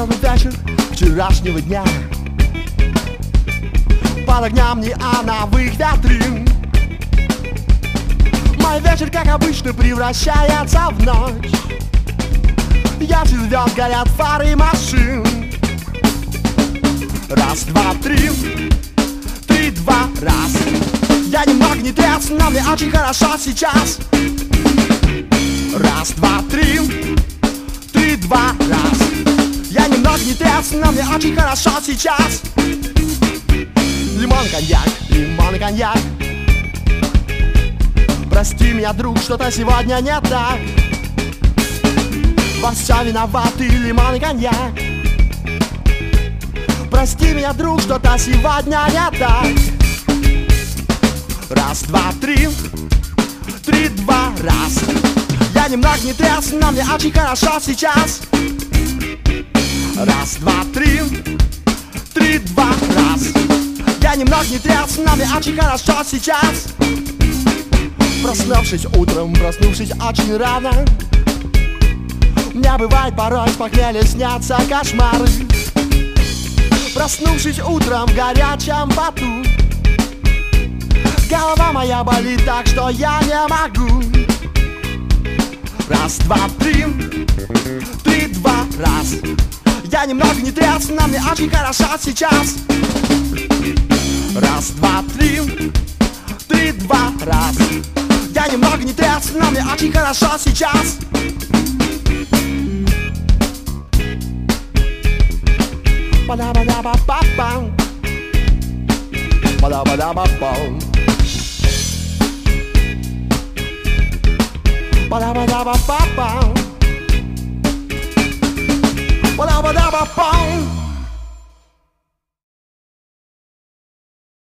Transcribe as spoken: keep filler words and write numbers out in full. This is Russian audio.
Первый вечер вчерашнего дня под огням неоновых витрин. Мой вечер, как обычно, превращается в ночь. Ярче звезд горят фары машин. Раз, два, три, три, два, раз. Я немного не трезв, но мне очень хорошо сейчас. Раз, два, три, три, два, раз. Я немного не трезв, но мне очень хорошо сейчас. Лимон, коньяк, лимон и коньяк. Прости меня, друг, что-то сегодня не так. Во всем виноваты лимон и коньяк. Прости меня, друг, что-то сегодня не так. Раз, два, три, три, два, раз. Я немного не трезв, но мне очень хорошо сейчас. Раз, два, три, три, два, раз. Я немного не трезв, но мне очень хорошо сейчас. Проснувшись утром, проснувшись очень рано, мне бывает порой с похмелья снятся кошмары. Проснувшись утром в горячем поту, голова моя болит так, что я не могу. Раз, два, три, три, два, раз. Я немного не трезв, но мне очень хорошо сейчас. Раз, два, три, три, два, раз. Я немного не трезв, но мне очень хорошо сейчас. Ба-да-ба-да-ба-ба-бам. Ба-да-ба-да-ба-бам. Ba-da-ba-da-ba-ba-bam. Ba-da-ba-da-ba-bam.